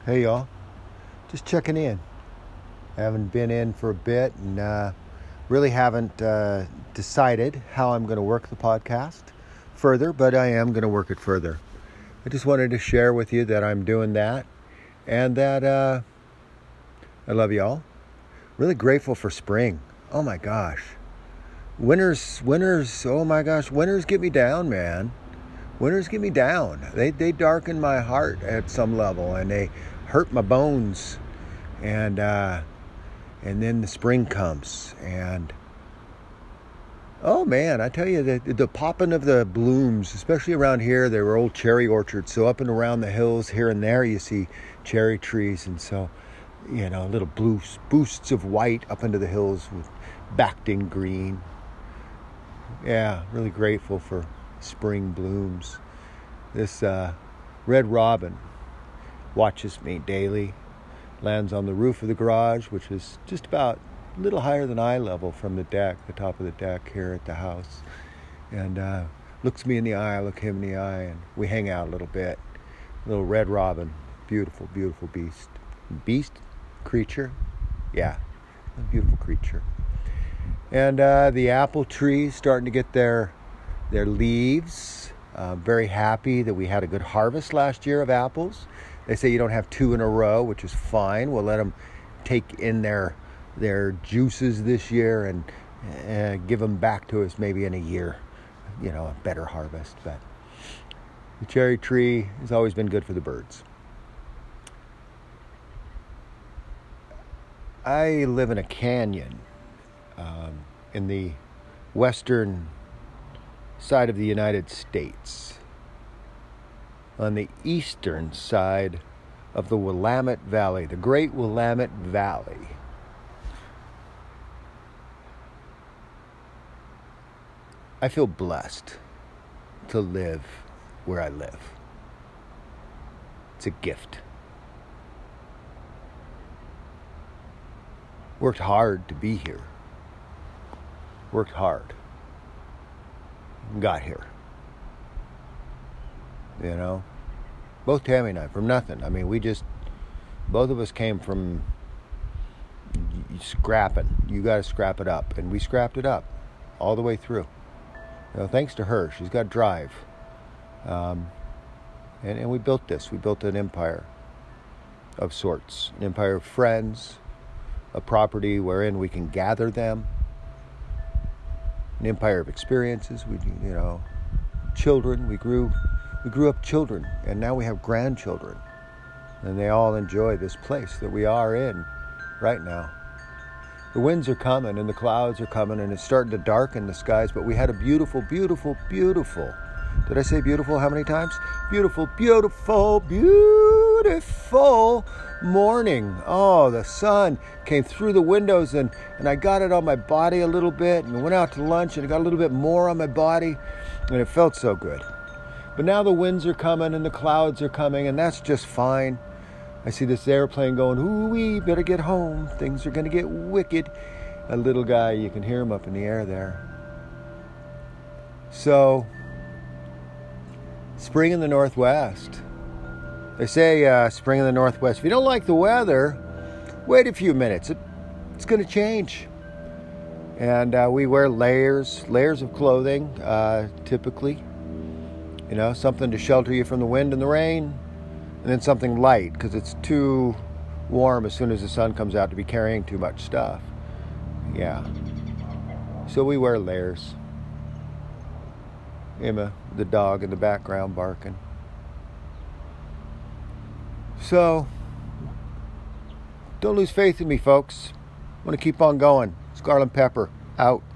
Hey y'all, just checking in. I haven't been in for a bit and really haven't decided how I'm going to work the podcast further, but I am going to work it further. I just wanted to share with you that I'm doing that and that I love y'all. Really grateful for spring. Oh my gosh. Winters, oh my gosh, winters get me down, man. Winters get me down. They darken my heart at some level and they hurt my bones. And then the spring comes and oh man, I tell you, the popping of the blooms, especially around here, there were old cherry orchards. So up and around the hills here and there you see cherry trees, and so little blue boosts of white up into the hills with backed in green. Yeah, really grateful for spring blooms. This red robin watches me daily, lands on the roof of the garage, which is just about a little higher than eye level from the top of the deck here at the house, and looks me in the eye, I look him in the eye, and we hang out a little bit. Little red robin, beautiful, beautiful creature, yeah, a beautiful creature. And the apple trees starting to get their leaves. Very happy that we had a good harvest last year of apples. They say you don't have two in a row, which is fine. We'll let them take in their juices this year and give them back to us maybe in a year, a better harvest. But the cherry tree has always been good for the birds. I live in a canyon in the western side of the United States, on the eastern side of the Willamette Valley, the Great Willamette Valley. I feel blessed to live where I live. It's a gift. Worked hard to be here. Worked hard. Got here. Both Tammy and I, from nothing. I mean, both of us came from scrapping. You got to scrap it up. And we scrapped it up all the way through. Thanks to her. She's got drive. And we built this. We built an empire of sorts. An empire of friends. A property wherein we can gather them. An empire of experiences. Children. We grew up children, and now we have grandchildren, and they all enjoy this place that we are in right now. The winds are coming, and the clouds are coming, and it's starting to darken the skies, but we had a beautiful, beautiful, beautiful, did I say beautiful how many times? Beautiful, beautiful, beautiful morning. Oh, the sun came through the windows, and I got it on my body a little bit, and went out to lunch, and I got a little bit more on my body, and it felt so good. But now the winds are coming and the clouds are coming, and that's just fine. I see this airplane going, ooh, we better get home. Things are going to get wicked. A little guy, you can hear him up in the air there. So, spring in the Northwest. They say spring in the Northwest. If you don't like the weather, wait a few minutes. It's going to change. And we wear layers of clothing, typically. Something to shelter you from the wind and the rain, and then something light, because it's too warm as soon as the sun comes out to be carrying too much stuff. Yeah. So we wear layers. Emma, the dog in the background, barking. So, don't lose faith in me, folks. I'm going to keep on going. Scarlet Pepper, out.